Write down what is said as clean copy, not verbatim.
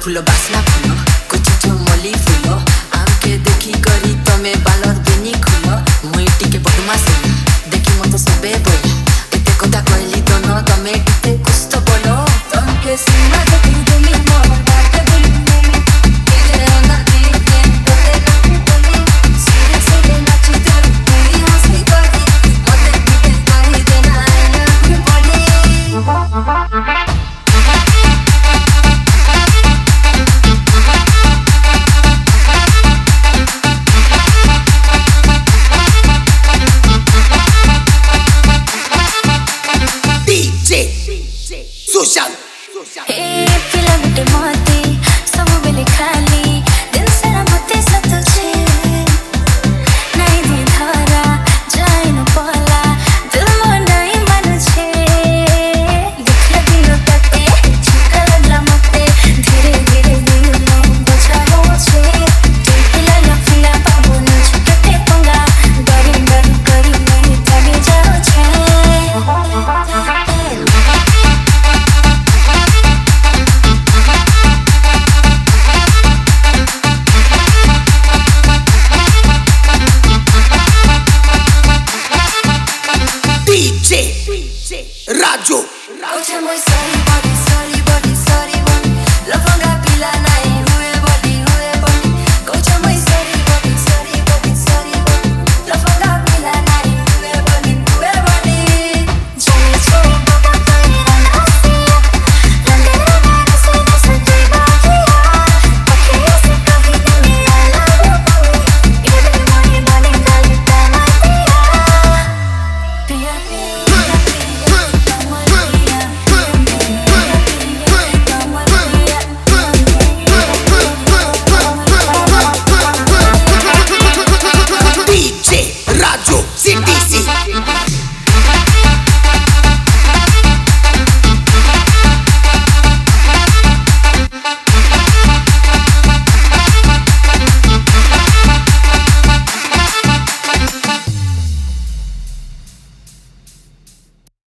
Full बास्ना full कोचिठो मली full आमके देखी करी तमे बालर बेनी खुल मुई टिके बदमास देखी मत सबे बोल केते कथा कहली तो न तमे टिके कुछ तो बोलो तमके सीमा देखी दुली मोर बात दुली केते ना दिखे तोते ना बोली सिरे सिरे नाची तो पूरी हंसी करी मते टिके कही देना ना बोली Social. Hey, feel a bit moti, सब बेले खाली दिन सारा मते सतुचे नहीं दी धारा जाए न पहला दिल मोर नहीं मानुछे दुख लगी तके झुका लगला मते धीरे धीरे दिल में बचा होछे दिल फिला बाबू न छुटते पंगा डरी डरी करी नहीं तगे जाओ छे DJ Raju. Oh, tell me sorry, body, sorry, body, sorry.